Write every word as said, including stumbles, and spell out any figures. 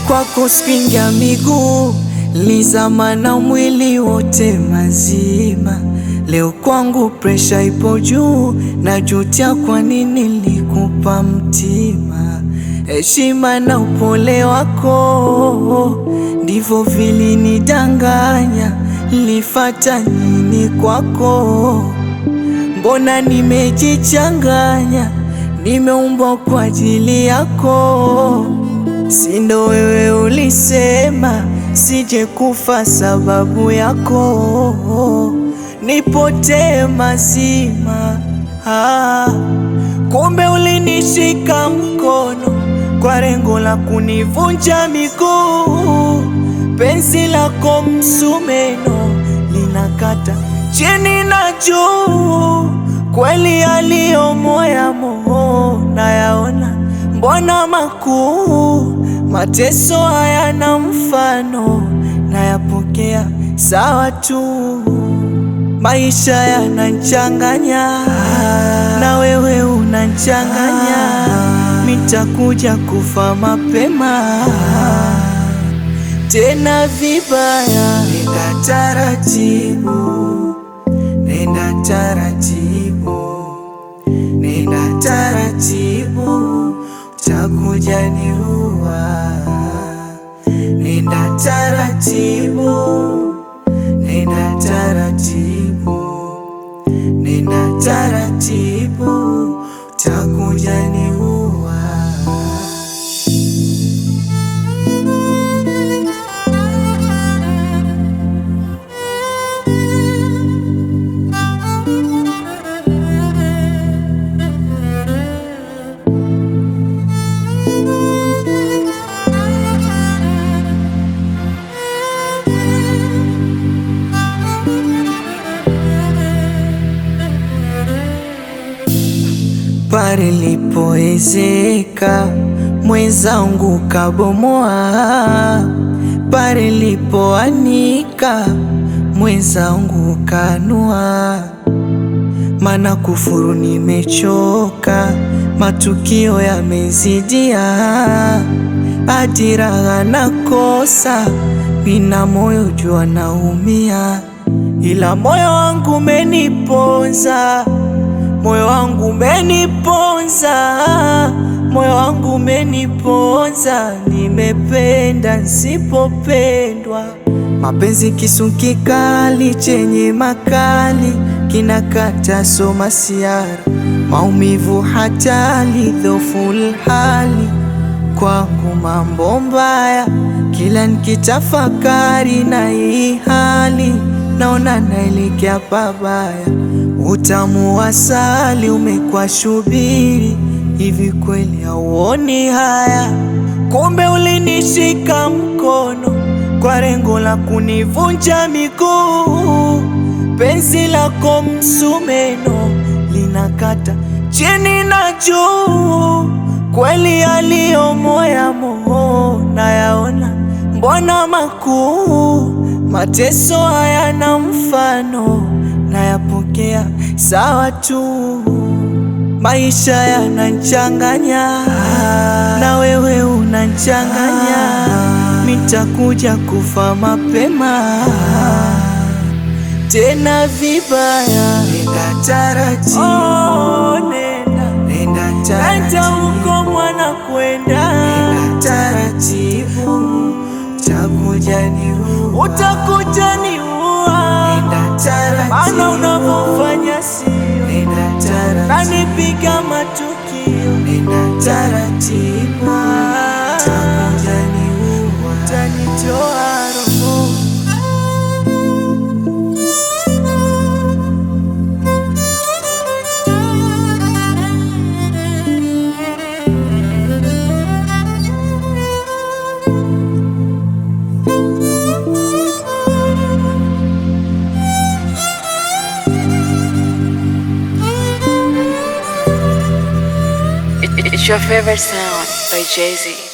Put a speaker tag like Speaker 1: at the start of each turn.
Speaker 1: kwako spinga miguu, lizama na mwili wote mazima. Leo kwangu presha ipo juu, najutia kwa nini nilikupa mtima. Heshima na upole wako ndivyo vilinidanganya, nilifata nini kwako? Mbona nimejichanganya, nimeumbwa kwa ajili yako. Sindo wewe ulisema sije kufa sababu yako, nipotee mazima. Ah, kumbe ulinishika mkono kwa lengo la kunivunja miguu. Penzi lako msumeno linakata chini na juu, kweli yaliyo moyamo nayaona, mbona makuu. Mateso hayana mfano, nayapokea sawa tu. Maisha yanachanganya, na wewe unachanganya. Nitakuja kufa mapema tena vibaya. Nenda taratibu, nenda taratibu, nenda taratibu, utakuja niua. Nenda taratibu, nenda taratibu, nenda taratibu, utakuja niua. Pale lipoezeka mwenzangu kabomoa, pale lipoanika mwenzangu kanua. Mana kufuru nimechoka, matukio yamezidia, ajira nakosa, nina moyo jua naumia. Ila moyo wangu umeniponza, moyo wangu umeniponza, moyo wangu umeniponza. Nimependa nisipopendwa, mapenzi kisu kikali chenye makali, kinakata soma siara, maumivu hatali, dhoful hali. Kwangu mambo mbaya, kila nikitafakari na hii hali, naona naelekea pabaya. Utamu wa asali umekuwa shubiri, hivi kweli hauoni haya? Kumbe ulinishika mkono kwa lengo la kunivunja miguu. Penzi lako msumeno linakata chini na juu, kweli yaliyo moyamo nayaona, mbona makuu. Mateso hayana mfano, nayapokea sawa tu. Maisha yanachanganya, na wewe unachanganya. Nitakuja kufa mapema tena vibaya. Nenda taratibu, oh, nenda, nenda taratibu, huko mwana kwenda. Nenda taratibu, utakuja niua, utakuja niua. Nenda taratibu, maana unavyofanya sio. Nenda taratibu, nanipiga matukio. Nenda taratibu, utakuja niua, utanitoa roho.
Speaker 2: It's your favorite sound by Jay-Z.